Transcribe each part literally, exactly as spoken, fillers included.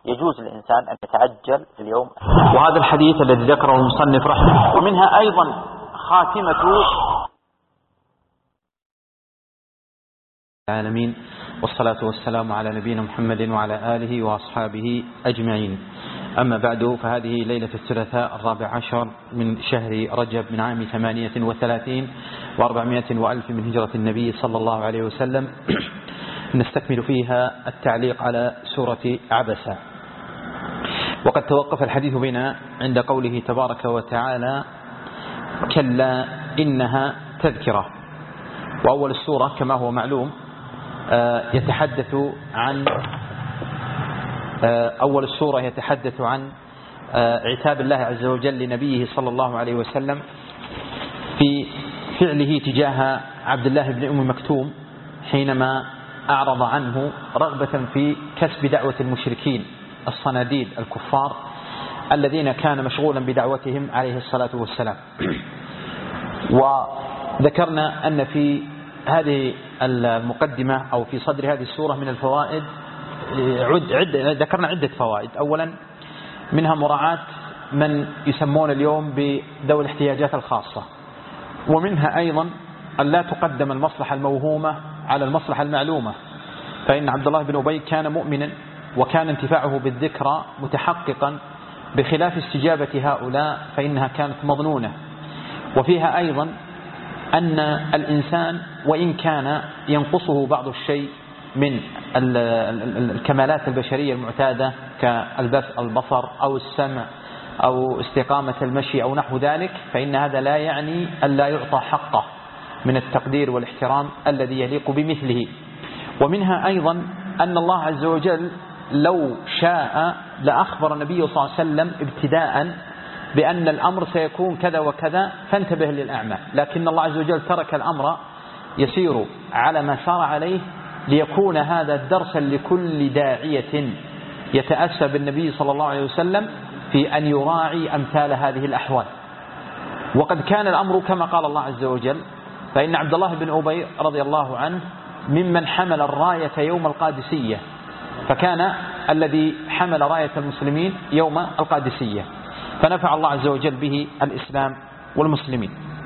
يجوز للإنسان أن يتعجل في اليوم. وهذا الحديث الذي ذكره المصنف رحمه، ومنها أيضا خاتمة العالمين، والصلاة والسلام على نبينا محمد وعلى آله وأصحابه أجمعين. أما بعد، فهذه ليلة الثلاثاء الرابع عشر من شهر رجب من عام ثمانية وثلاثين وأربعمائة وألف من هجرة النبي صلى الله عليه وسلم، نستكمل فيها التعليق على سورة عبسة. وقد توقف الحديث بنا عند قوله تبارك وتعالى: كلا إنها تذكرة. وأول السورة كما هو معلوم يتحدث عن أول السورة يتحدث عن عتاب الله عز وجل لنبيه صلى الله عليه وسلم في فعله تجاه عبد الله بن أم مكتوم حينما أعرض عنه رغبة في كسب دعوة المشركين الصناديد الكفار الذين كان مشغولا بدعوتهم عليه الصلاة والسلام. وذكرنا أن في هذه المقدمة أو في صدر هذه السورة من الفوائد عد عد ذكرنا عدة فوائد. أولا منها مراعاة من يسمون اليوم بذوي الاحتياجات الخاصة، ومنها أيضا أن لا تقدم المصلحة الموهومة على المصلحة المعلومة، فإن عبد الله بن أبي كان مؤمنا وكان انتفاعه بالذكرى متحققا، بخلاف استجابة هؤلاء فإنها كانت مظنونة. وفيها أيضا أن الإنسان وإن كان ينقصه بعض الشيء من الكمالات البشرية المعتادة كالبصر أو السمع أو استقامة المشي أو نحو ذلك، فإن هذا لا يعني أن لا يعطى حقه من التقدير والاحترام الذي يليق بمثله. ومنها أيضا أن الله عز وجل لو شاء لأخبر النبي صلى الله عليه وسلم ابتداء بأن الأمر سيكون كذا وكذا فانتبه للأعمى، لكن الله عز وجل ترك الأمر يسير على ما سار عليه ليكون هذا درسا لكل داعية يتأسى بالنبي صلى الله عليه وسلم في أن يراعي أمثال هذه الأحوال. وقد كان الأمر كما قال الله عز وجل: فإن عبد الله بن أبي رضي الله عنه ممن حمل الراية يوم القادسية، فكان الذي حمل راية المسلمين يوم القادسية، فنفع الله عز وجل به الإسلام والمسلمين.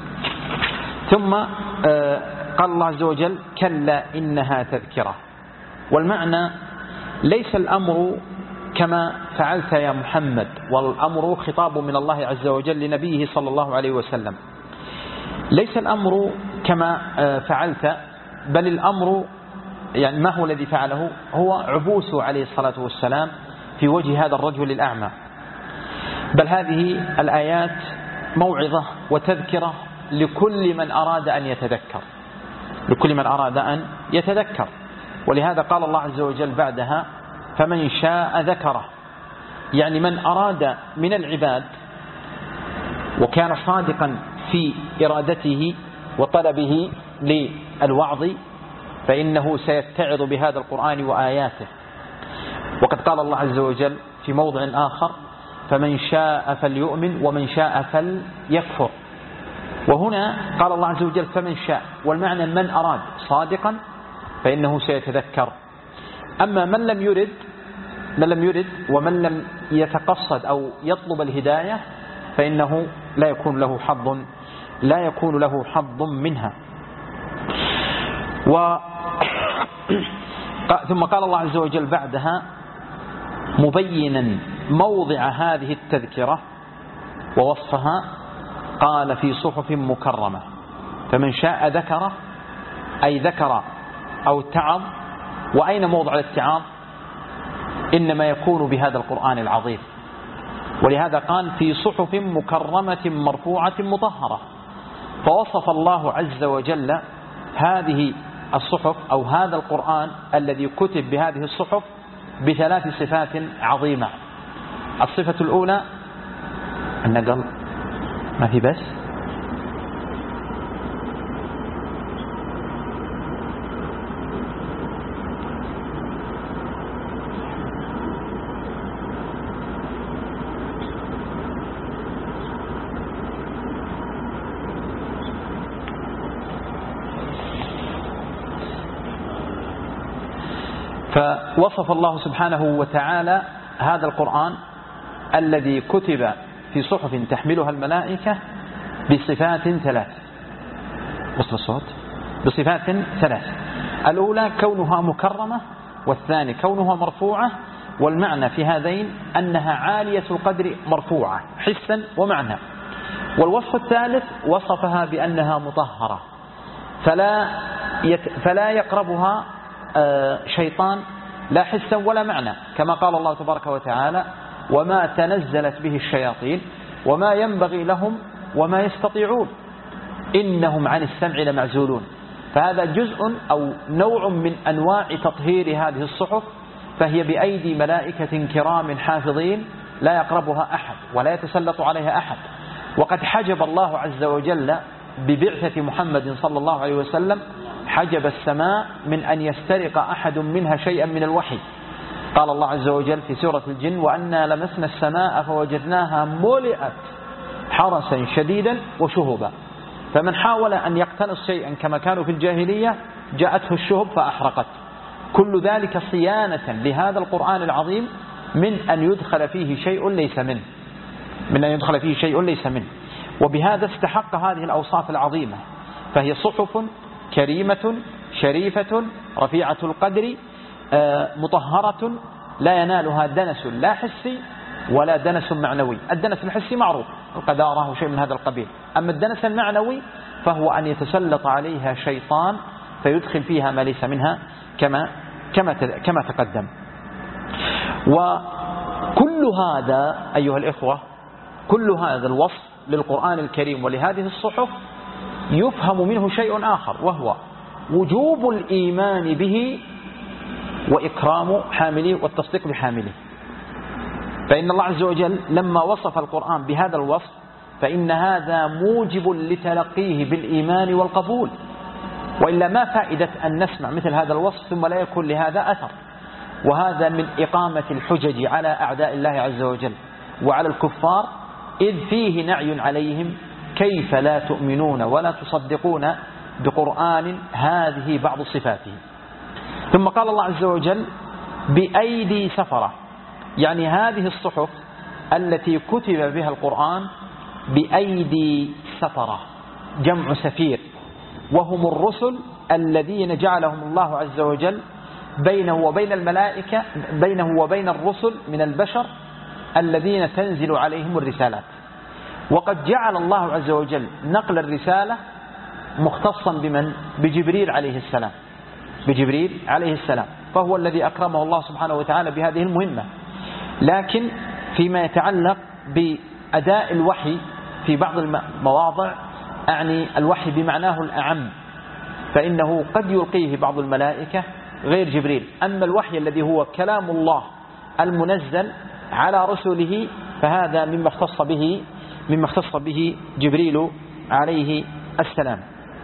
ثم قال الله عز وجل: كلا إنها تذكرة. والمعنى ليس الأمر كما فعلت يا محمد، والأمر خطاب من الله عز وجل لنبيه صلى الله عليه وسلم. ليس الأمر كما فعلت، بل الأمر يعني ما هو الذي فعله؟ هو عبوسه عليه الصلاة والسلام في وجه هذا الرجل الأعمى. بل هذه الآيات موعظة وتذكرة لكل من أراد أن يتذكر لكل من أراد أن يتذكر ولهذا قال الله عز وجل بعدها: فمن شاء ذكره، يعني من أراد من العباد وكان صادقا في إرادته وطلبه للوعظ فإنه سيتعظ بهذا القرآن وآياته. وقد قال الله عز وجل في موضع آخر: فمن شاء فليؤمن ومن شاء فليكفر. وهنا قال الله عز وجل فمن شاء، والمعنى من أراد صادقا فإنه سيتذكر. أما من لم يرد من لم يرد ومن لم يتقصد أو يطلب الهداية فإنه لا يكون له حظ لا يكون له حظ منها. و ثم قال الله عز وجل بعدها مبينا موضع هذه التذكرة ووصفها، قال: في صحف مكرمة. فمن شاء ذكره، أي ذكر أو اتعظ. وأين موضع الاتعاظ؟ إنما يكون بهذا القرآن العظيم. ولهذا قال: في صحف مكرمة مرفوعة مطهرة. فوصف الله عز وجل هذه الصحف أو هذا القرآن الذي كتب بهذه الصحف بثلاث صفات عظيمة. الصفة الأولى أن قال ما في بس فوصف الله سبحانه وتعالى هذا القرآن الذي كتب في صحف تحملها الملائكة بصفات ثلاث. وصل الصوت؟ بصفات ثلاث. الأولى كونها مكرمة، والثاني كونها مرفوعة، والمعنى في هذين أنها عالية القدر مرفوعة حسا ومعنى. والوصف الثالث وصفها بأنها مطهرة فلا يت فلا يقربها شيطان لا حسا ولا معنى، كما قال الله تبارك وتعالى: وما تنزلت به الشياطين وما ينبغي لهم وما يستطيعون إنهم عن السمع لمعزولون. فهذا جزء أو نوع من أنواع تطهير هذه الصحف، فهي بأيدي ملائكة كرام حافظين لا يقربها أحد ولا يتسلط عليها أحد. وقد حجب الله عز وجل ببعثة محمد صلى الله عليه وسلم، حجب السماء من أن يسترق أحد منها شيئا من الوحي. قال الله عز وجل في سورة الجن: وأنا لمسنا السماء فوجدناها ملئت حرسا شديدا وشهبا. فمن حاول أن يقتنص شيئا كما كانوا في الجاهلية جاءته الشهب فأحرقت. كل ذلك صيانة لهذا القرآن العظيم من أن يدخل فيه شيء ليس منه من أن يدخل فيه شيء ليس منه وبهذا استحق هذه الأوصاف العظيمة. فهي صحف كريمة شريفة رفيعة القدر مطهرة لا ينالها دنس لا حسي ولا دنس معنوي. الدنس الحسي معروف، القذارة وشيء من هذا القبيل. أما الدنس المعنوي فهو أن يتسلط عليها شيطان فيدخل فيها ما ليس منها كما كما كما تقدم. وكل هذا أيها الإخوة، كل هذا الوصف للقرآن الكريم ولهذه الصحف يفهم منه شيء آخر، وهو وجوب الإيمان به وإكرام حامله والتصديق بحامله. فإن الله عز وجل لما وصف القرآن بهذا الوصف فإن هذا موجب لتلقيه بالإيمان والقبول، وإلا ما فائدة أن نسمع مثل هذا الوصف ثم لا يكون لهذا أثر. وهذا من إقامة الحجج على أعداء الله عز وجل وعلى الكفار، إذ فيه نعي عليهم كيف لا تؤمنون ولا تصدقون بقرآن هذه بعض صفاته. ثم قال الله عز وجل: بأيدي سفرة، يعني هذه الصحف التي كتب بها القرآن بأيدي سفرة، جمع سفير، وهم الرسل الذين جعلهم الله عز وجل بينه وبين الملائكة، بينه وبين الرسل من البشر الذين تنزل عليهم الرسالات. وقد جعل الله عز وجل نقل الرسالة مختصا بمن؟ بجبريل عليه السلام بجبريل عليه السلام فهو الذي أكرمه الله سبحانه وتعالى بهذه المهمة. لكن فيما يتعلق بأداء الوحي في بعض المواضع، أعني الوحي بمعناه الأعم، فإنه قد يلقيه بعض الملائكة غير جبريل. أما الوحي الذي هو كلام الله المنزل على رسله فهذا مما اختص به مما اختص به جبريل عليه السلام.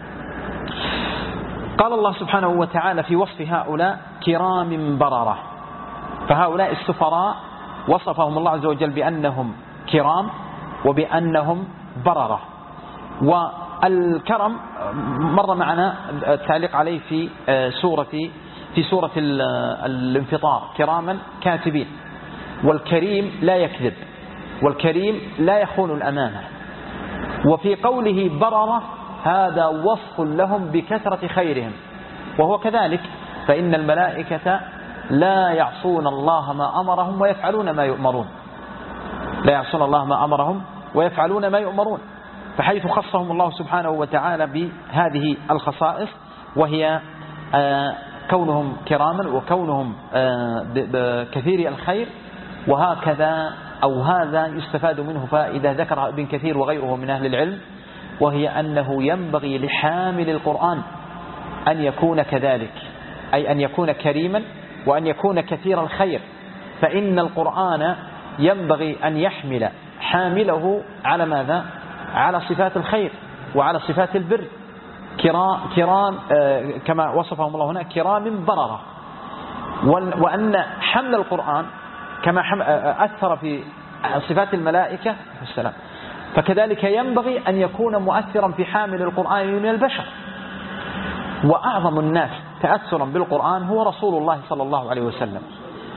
قال الله سبحانه وتعالى في وصف هؤلاء: كرام بررة. فهؤلاء السفراء وصفهم الله عز وجل بأنهم كرام وبأنهم بررة. والكرم مر معنا التعليق عليه في سورة في سورة الانفطار: كراما كاتبين. والكريم لا يكذب، والكريم لا يخون الأمانة. وفي قوله بررة هذا وصف لهم بكثرة خيرهم، وهو كذلك، فإن الملائكة لا يعصون الله ما أمرهم ويفعلون ما يؤمرون لا يعصون الله ما أمرهم ويفعلون ما يؤمرون. فحيث خصهم الله سبحانه وتعالى بهذه الخصائص، وهي كونهم كراما وكونهم بكثير الخير. وهكذا أو هذا يستفاد منه فائدة ذكرها ابن كثير وغيره من أهل العلم، وهي أنه ينبغي لحامل القرآن أن يكون كذلك، أي أن يكون كريما وأن يكون كثير الخير. فإن القرآن ينبغي أن يحمل حامله على ماذا؟ على صفات الخير وعلى صفات البر. كرام, كرام كما وصفهم الله هنا كرام بررة. وأن حمل القرآن كما أثر في صفات الملائكة السلام، فكذلك ينبغي أن يكون مؤثرا في حامل القرآن من البشر. وأعظم الناس تأثرا بالقرآن هو رسول الله صلى الله عليه وسلم.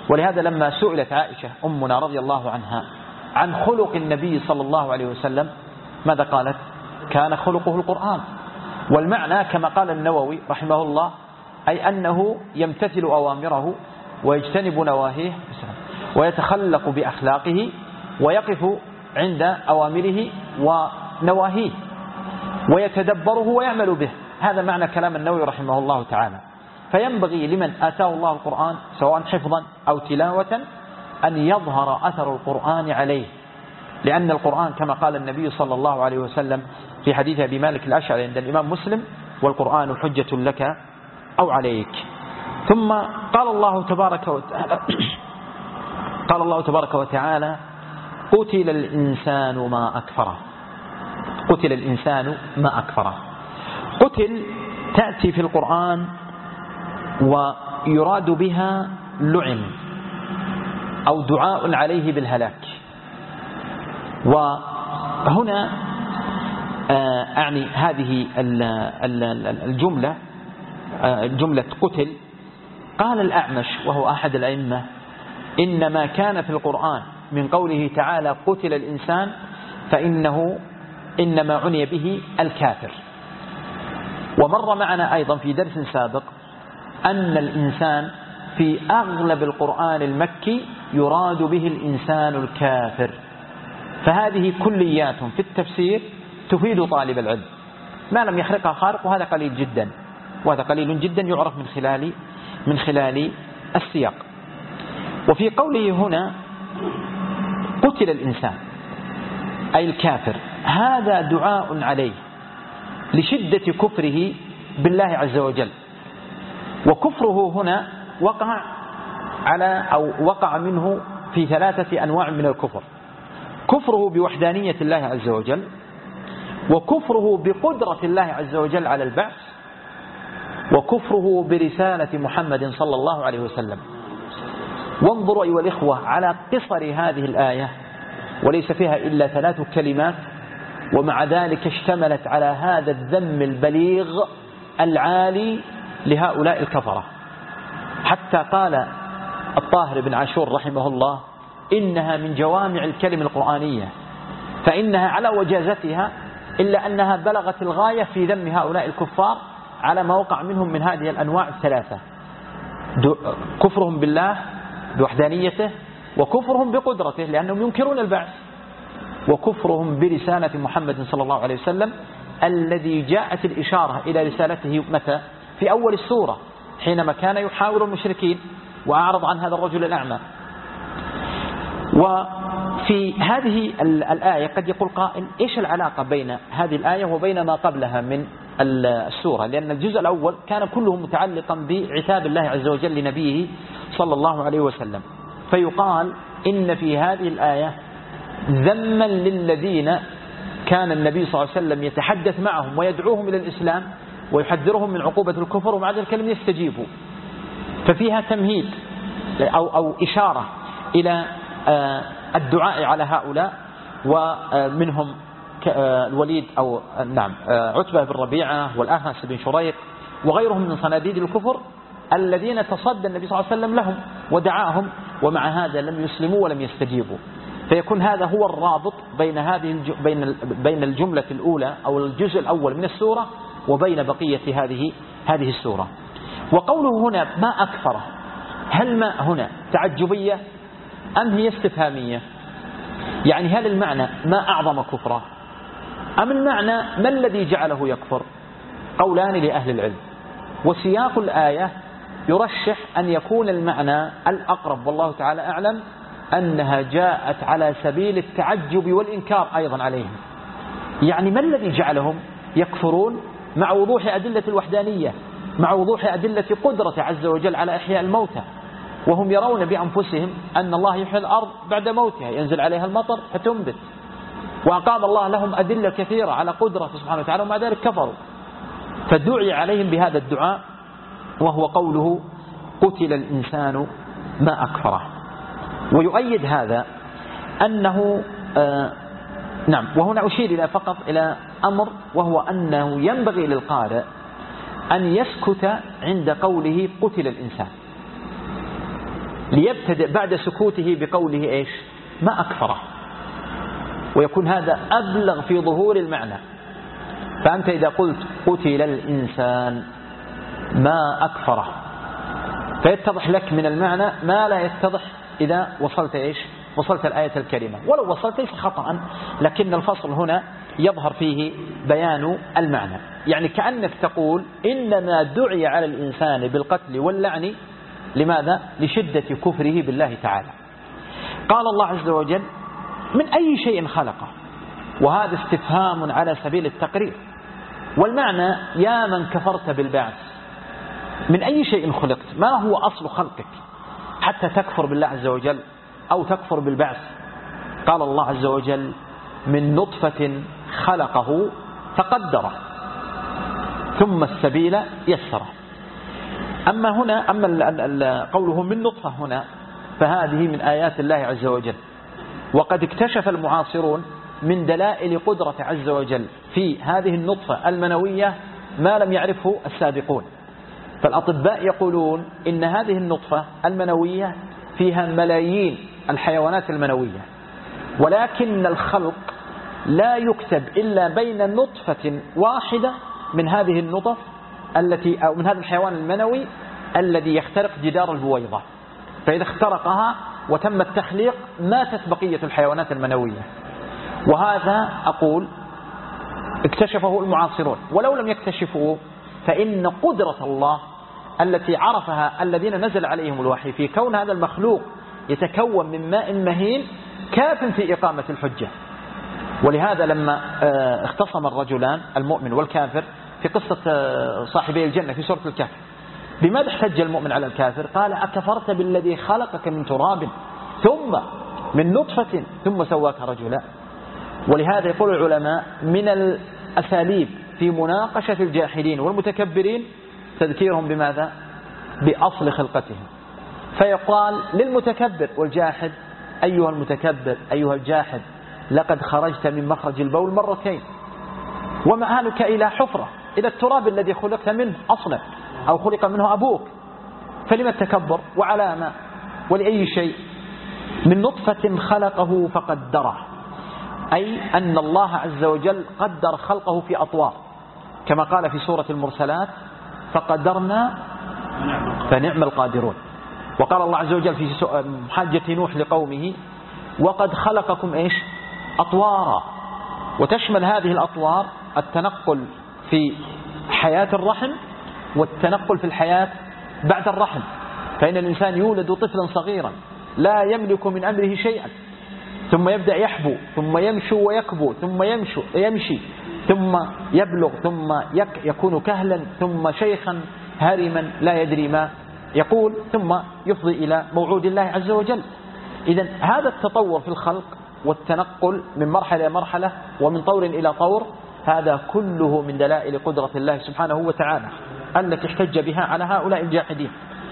ولهذا لما سئلت عائشة أمنا رضي الله عنها عن خلق النبي صلى الله عليه وسلم ماذا قالت؟ كان خلقه القرآن. والمعنى كما قال النووي رحمه الله أي أنه يمتثل أوامره ويجتنب نواهيه ويتخلق بأخلاقه ويقف عند أوامره ونواهيه ويتدبره ويعمل به. هذا معنى كلام النووي رحمه الله تعالى. فينبغي لمن آتاه الله القرآن سواء حفظا أو تلاوة أن يظهر أثر القرآن عليه، لأن القرآن كما قال النبي صلى الله عليه وسلم في حديث أبي مالك الأشعري عند الإمام مسلم: والقرآن حجة لك أو عليك. ثم قال الله تبارك وتعالى قال الله تبارك وتعالى: قتل الإنسان ما أكفره. قتل الإنسان ما أكفره. قتل تأتي في القرآن ويراد بها لعن أو دعاء عليه بالهلاك. وهنا أعني هذه الجملة جملة قتل. قال الأعمش وهو أحد الأئمة: إنما كان في القرآن من قوله تعالى قتل الإنسان فإنه إنما عني به الكافر. ومر معنا أيضا في درس سابق أن الإنسان في أغلب القرآن المكي يراد به الإنسان الكافر. فهذه كليات في التفسير تفيد طالب العلم، ما لم يحرقها خارق، وهذا قليل جدا، وهذا قليل جدا يعرف من خلال من خلال السياق. وفي قوله هنا قتل الإنسان أي الكافر، هذا دعاء عليه لشدة كفره بالله عز وجل. وكفره هنا وقع على أو وقع منه في ثلاثة أنواع من الكفر: كفره بوحدانية الله عز وجل، وكفره بقدرة الله عز وجل على البعث، وكفره برسالة محمد صلى الله عليه وسلم. وانظروا أيها الإخوة على قصر هذه الآية، وليس فيها إلا ثلاث كلمات، ومع ذلك اشتملت على هذا الذم البليغ العالي لهؤلاء الكفرة. حتى قال الطاهر بن عاشور رحمه الله: إنها من جوامع الكلم القرآنية، فإنها على وجازتها إلا أنها بلغت الغاية في ذم هؤلاء الكفار على ما وقع منهم من هذه الأنواع الثلاثة: كفرهم بالله بوحدانيته، وكفرهم بقدرته لأنهم ينكرون البعث، وكفرهم برسالة محمد صلى الله عليه وسلم الذي جاءت الإشارة إلى رسالته متى؟ في أول السورة حينما كان يحاور المشركين وأعرض عن هذا الرجل الأعمى. وفي هذه الآية قد يقول قائل: إيش العلاقة بين هذه الآية وبين ما قبلها من السورة؟ لأن الجزء الأول كان كله متعلقا بعتاب الله عز وجل لنبيه صلى الله عليه وسلم. فيقال إن في هذه الآية ذما للذين كان النبي صلى الله عليه وسلم يتحدث معهم ويدعوهم إلى الإسلام ويحذرهم من عقوبة الكفر، ومع ذلك لم يستجيبوا. ففيها تمهيد أو, أو إشارة إلى الدعاء على هؤلاء، ومنهم الوليد أو نعم عتبة بن ربيعة والأهنس بن شريق وغيرهم من صناديد الكفر الذين تصدى النبي صلى الله عليه وسلم لهم ودعاهم، ومع هذا لم يسلموا ولم يستجيبوا. فيكون هذا هو الرابط بين هذه بين بين الجملة الأولى أو الجزء الأول من السورة وبين بقية هذه هذه السورة. وقوله هنا ما أكفره، هل ما هنا تعجبية أم هي استفهامية؟ يعني هل المعنى ما أعظم كفره، أم المعنى ما الذي جعله يكفر؟ قولان لأهل العلم، وسياق الآية يرشح أن يكون المعنى الأقرب والله تعالى أعلم أنها جاءت على سبيل التعجب والإنكار أيضا عليهم. يعني ما الذي جعلهم يكفرون مع وضوح أدلة الوحدانية، مع وضوح أدلة قدرة عز وجل على إحياء الموتى، وهم يرون بأنفسهم أن الله يحيي الأرض بعد موتها، ينزل عليها المطر فتنبت، وأقام الله لهم أدلة كثيرة على قدرته سبحانه وتعالى، ومع ذلك كفروا. فدعي عليهم بهذا الدعاء وهو قوله قتل الإنسان ما أكفره. ويؤيد هذا أنه آه نعم وهنا أشير إلى فقط إلى أمر، وهو أنه ينبغي للقارئ أن يسكت عند قوله قتل الإنسان. ليبتدئ بعد سكوته بقوله إيش؟ ما أكفره، ويكون هذا أبلغ في ظهور المعنى. فأنت إذا قلت قتل الإنسان ما أكفره، فيتضح لك من المعنى ما لا يتضح إذا وصلت إيش؟ وصلت الآية الكريمة، ولو وصلت ليس خطأ، لكن الفصل هنا يظهر فيه بيان المعنى. يعني كأنك تقول إنما دعي على الإنسان بالقتل واللعن لماذا؟ لشدة كفره بالله تعالى. قال الله عز وجل من أي شيء خلقه، وهذا استفهام على سبيل التقرير، والمعنى يا من كفرت بالبعث من أي شيء خلقت؟ ما هو أصل خلقك حتى تكفر بالله عز وجل أو تكفر بالبعث؟ قال الله عز وجل من نطفة خلقه فقدره ثم السبيل يسره. أما هنا أما قوله من نطفة هنا فهذه من آيات الله عز وجل، وقد اكتشف المعاصرون من دلائل قدرة عز وجل في هذه النطفة المنوية ما لم يعرفه السابقون. فالأطباء يقولون إن هذه النطفة المنوية فيها ملايين الحيوانات المنوية، ولكن الخلق لا يكتب إلا بين نطفة واحدة من هذه النطف التي أو من هذا الحيوان المنوي الذي يخترق جدار البويضة، فإذا اخترقها وتم التخليق ماتت بقية الحيوانات المنوية. وهذا أقول اكتشفه المعاصرون، ولو لم يكتشفوه فإن قدرة الله التي عرفها الذين نزل عليهم الوحي في كون هذا المخلوق يتكون من ماء مهين كاف في إقامة الحجة. ولهذا لما اختصم الرجلان المؤمن والكافر في قصة صاحبي الجنة في سورة الكهف، بماذا احتج المؤمن على الكافر؟ قال أكفرت بالذي خلقك من تراب ثم من نطفة ثم سواك رجلا. ولهذا يقول العلماء من الأساليب في مناقشة الجاحدين والمتكبرين تذكيرهم بماذا؟ بأصل خلقتهم. فيقال للمتكبر والجاحد أيها المتكبر أيها الجاحد لقد خرجت من مخرج البول مرتين ومعانك إلى حفرة إلى التراب الذي خلقت منه أصلا أو خلق منه أبوك، فلما التكبر وعلى ما ولأي شيء؟ من نطفة خلقه فقدره، أي أن الله عز وجل قدر خلقه في أطوار كما قال في سورة المرسلات فقدرنا فنعم القادرون. وقال الله عز وجل في حجة نوح لقومه وقد خلقكم إيش؟ أطوارا، وتشمل هذه الأطوار التنقل في حياة الرحم والتنقل في الحياة بعد الرحم، فإن الإنسان يولد طفلا صغيرا لا يملك من أمره شيئا، ثم يبدأ يحبو ثم يمشو ويكبو ثم يمشو يمشي ثم يبلغ ثم يكون كهلا ثم شيخا هرما لا يدري ما يقول ثم يفضي إلى موعود الله عز وجل. إذن هذا التطور في الخلق والتنقل من مرحلة إلى مرحلة ومن طور إلى طور هذا كله من دلائل قدرة الله سبحانه وتعالى التي احتج بها على هؤلاء الجاحدين.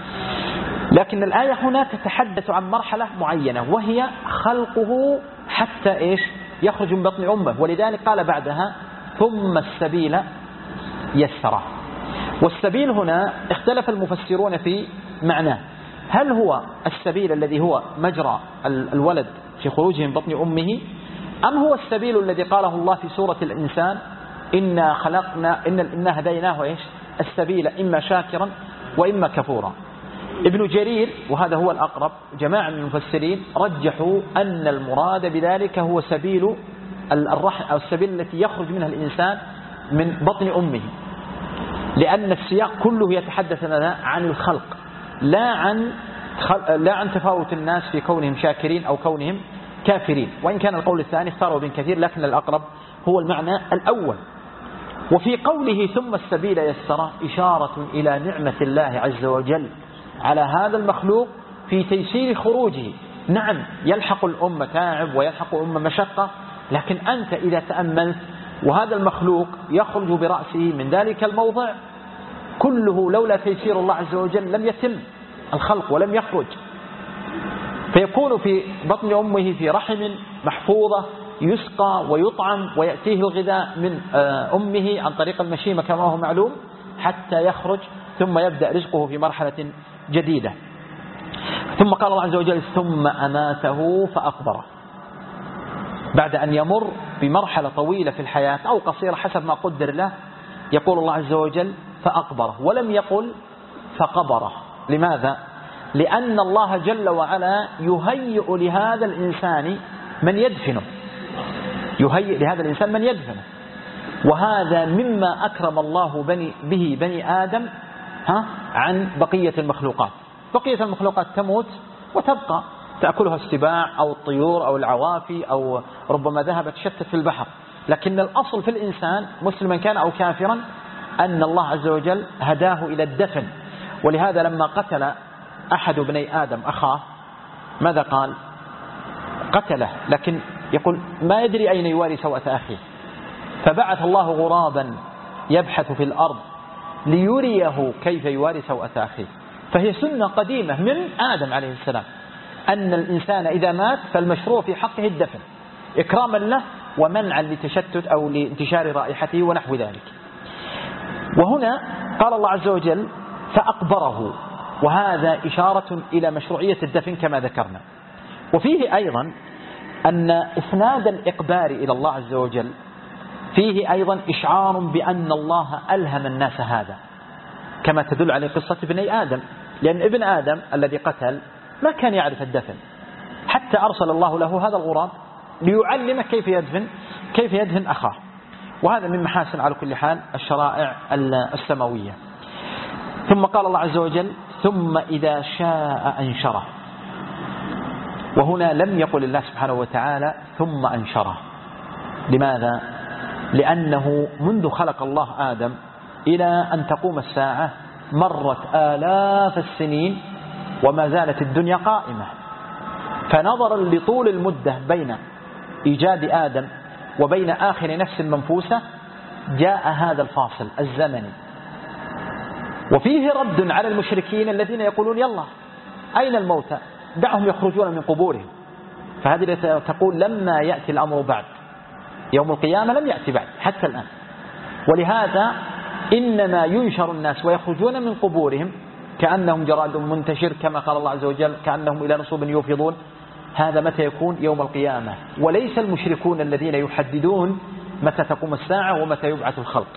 لكن الآية هنا تتحدث عن مرحلة معينة وهي خلقه حتى إيش؟ يخرج من بطن أمه، ولذلك قال بعدها ثم السبيل يسره. والسبيل هنا اختلف المفسرون في معناه، هل هو السبيل الذي هو مجرى الولد في خروجه من بطن أمه، أم هو السبيل الذي قاله الله في سورة الإنسان إنا خلقنا إن إنا هديناه إيش؟ السبيل إما شاكرا وإما كفورا. ابن جرير وهذا هو الأقرب جماعة من المفسرين رجحوا أن المراد بذلك هو سبيل الرحم أو السبيل التي يخرج منها الإنسان من بطن أمه، لأن السياق كله يتحدث عن الخلق لا عن لا عن تفاوت الناس في كونهم شاكرين أو كونهم كافرين، وإن كان القول الثاني اختاره ابن كثير لكن الأقرب هو المعنى الأول. وفي قوله ثم السبيل يسره إشارة إلى نعمة الله عز وجل على هذا المخلوق في تيسير خروجه. نعم يلحق الأمة تعب ويلحق الأمة مشقة، لكن أنت إذا تأملت وهذا المخلوق يخرج برأسه من ذلك الموضع كله لولا تيسير الله عز وجل لم يتم الخلق ولم يخرج، فيكون في بطن أمه في رحم محفوظة يسقى ويطعم ويأتيه الغذاء من أمه عن طريق المشيمة كما هو معلوم حتى يخرج ثم يبدأ رزقه في مرحلة جديدة. ثم قال الله عز وجل ثم أماته فأقبره، بعد أن يمر بمرحلة طويلة في الحياة أو قصيرة حسب ما قدر له، يقول الله عز وجل فأقبره، ولم يقل فقبره. لماذا؟ لأن الله جل وعلا يهيئ لهذا الإنسان من يدفنه، يهيئ لهذا الإنسان من يدفنه، وهذا مما أكرم الله بني به بني آدم ها عن بقية المخلوقات. بقية المخلوقات تموت وتبقى، تأكلها السباع أو الطيور أو العوافي أو ربما ذهبت شتت في البحر، لكن الأصل في الإنسان مسلما كان أو كافرا أن الله عز وجل هداه إلى الدفن. ولهذا لما قتل أحد بني آدم أخاه ماذا قال؟ قتله، لكن يقول ما يدري أين يواري سوءة أخيه، فبعث الله غرابا يبحث في الأرض ليريه كيف يواري سوءة أخيه. فهي سنة قديمة من آدم عليه السلام أن الإنسان إذا مات فالمشروع في حقه الدفن إكراما له ومنعا لتشتت أو لانتشار رائحته ونحو ذلك. وهنا قال الله عز وجل فأقبره، وهذا إشارة إلى مشروعية الدفن كما ذكرنا. وفيه أيضا أن إسناد الإقبار إلى الله عز وجل فيه أيضا إشعار بأن الله ألهم الناس هذا، كما تدل عليه قصة ابني آدم، لأن ابن آدم الذي قتل ما كان يعرف الدفن، حتى أرسل الله له هذا الغراب ليعلمه كيف يدفن كيف يدفن أخاه. وهذا من محاسن على كل حال الشرائع السماوية. ثم قال الله عز وجل ثم إذا شاء أنشره، وهنا لم يقل الله سبحانه وتعالى ثم أنشره. لماذا؟ لأنه منذ خلق الله آدم إلى أن تقوم الساعة مرت آلاف السنين وما زالت الدنيا قائمة، فنظرا لطول المدة بين إيجاد آدم وبين آخر نفس منفوسة جاء هذا الفاصل الزمني. وفيه رد على المشركين الذين يقولون يلا أين الموتى، دعهم يخرجون من قبورهم. فهذه تقول لما يأتي الأمر بعد يوم القيامة لم يأتي بعد حتى الآن. ولهذا إنما ينشر الناس ويخرجون من قبورهم كأنهم جراد منتشر، كما قال الله عز وجل كأنهم إلى نصب يوفضون. هذا متى يكون؟ يوم القيامة. وليس المشركون الذين يحددون متى تقوم الساعة ومتى يبعث الخلق.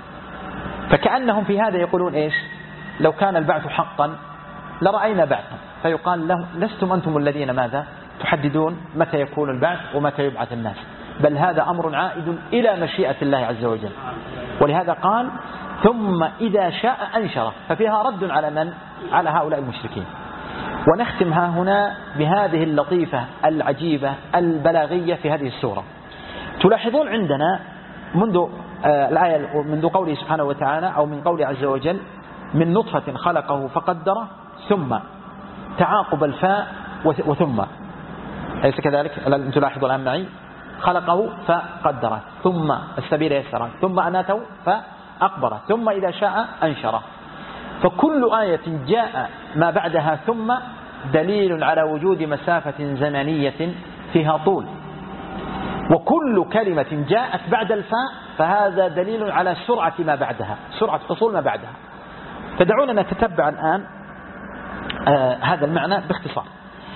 فكأنهم في هذا يقولون إيش؟ لو كان البعث حقا لرأينا بعثا، فيقال لهم لستم أنتم الذين ماذا تحددون متى يكون البعث ومتى يبعث الناس، بل هذا أمر عائد إلى مشيئة الله عز وجل. ولهذا قال ثم إذا شاء أنشره، ففيها رد على من؟ على هؤلاء المشركين. ونختم ها هنا بهذه اللطيفة العجيبة البلاغية في هذه السورة. تلاحظون عندنا منذ آه الآية منذ قوله سبحانه وتعالى أو من قوله عز وجل من نطفة خلقه فقدره، ثم تعاقب الفاء وثم، أليس كذلك؟ تلاحظوا الآن معي خلقه فقدره، ثم السبيل يسره، ثم أماته فأقبره، ثم إذا شاء أنشره. فكل آية جاء ما بعدها ثم دليل على وجود مسافة زمنية فيها طول، وكل كلمة جاءت بعد الفاء فهذا دليل على سرعة ما بعدها، سرعة حصول ما بعدها. فدعونا نتتبع الآن آه هذا المعنى باختصار.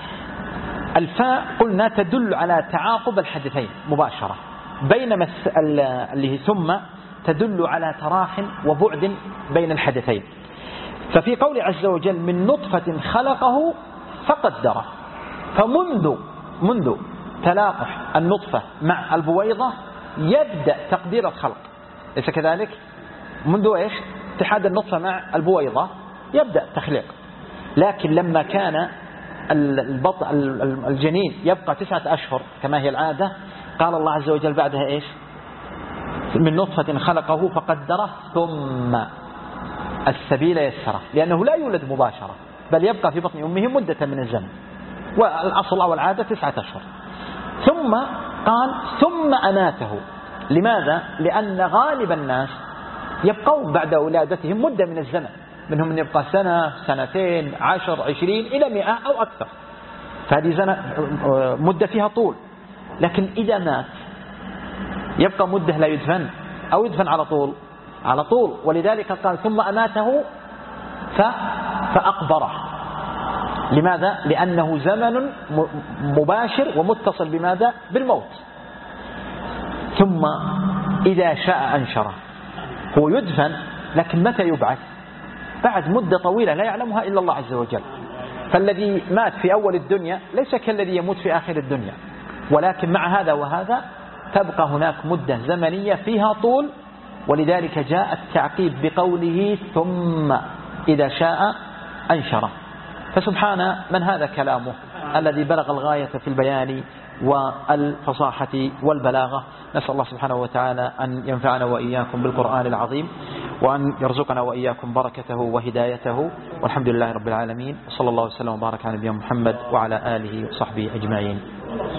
الفاء قلنا تدل على تعاقب الحدثين مباشرة، بينما اللي هي ثم تدل على تراخ وبعد بين الحدثين. ففي قول عز وجل من نطفة خلقه فقدره، فمنذ منذ تلاقح النطفة مع البويضة يبدأ تقدير الخلق، ليس كذلك؟ منذ إيش؟ اتحاد النطفة مع البويضة يبدأ تخليق. لكن لما كان البطء الجنين يبقى تسعة أشهر كما هي العادة، قال الله عز وجل بعدها إيش؟ من نطفة خلقه فقدره ثم السبيل يسره، لأنه لا يولد مباشرة بل يبقى في بطن أمه مدة من الزمن، والأصل أو العادة تسعة أشهر. ثم قال ثم أماته. لماذا؟ لأن غالب الناس يبقون بعد ولادتهم مدة من الزمن، منهم من يبقى سنة سنتين عشر عشرين إلى مئة أو أكثر، فهذه مدة فيها طول. لكن إذا مات يبقى مدة لا يدفن أو يدفن على طول على طول. ولذلك قال ثم أماته فأقبره. لماذا؟ لأنه زمن مباشر ومتصل بماذا؟ بالموت. ثم إذا شاء أنشره. هو يدفن، لكن متى يبعث؟ بعد مدة طويلة لا يعلمها إلا الله عز وجل. فالذي مات في أول الدنيا ليس كالذي يموت في آخر الدنيا، ولكن مع هذا وهذا تبقى هناك مدة زمنية فيها طول، ولذلك جاء التعقيب بقوله ثم إذا شاء أنشره. فسبحان من هذا كلامه الذي بلغ الغاية في البيان والفصاحة والبلاغة. نسأل الله سبحانه وتعالى أن ينفعنا وإياكم بالقرآن العظيم، وأن يرزقنا وإياكم بركته وهدايته، والحمد لله رب العالمين، وصلى الله وسلم وبارك على نبينا محمد وعلى آله وصحبه أجمعين.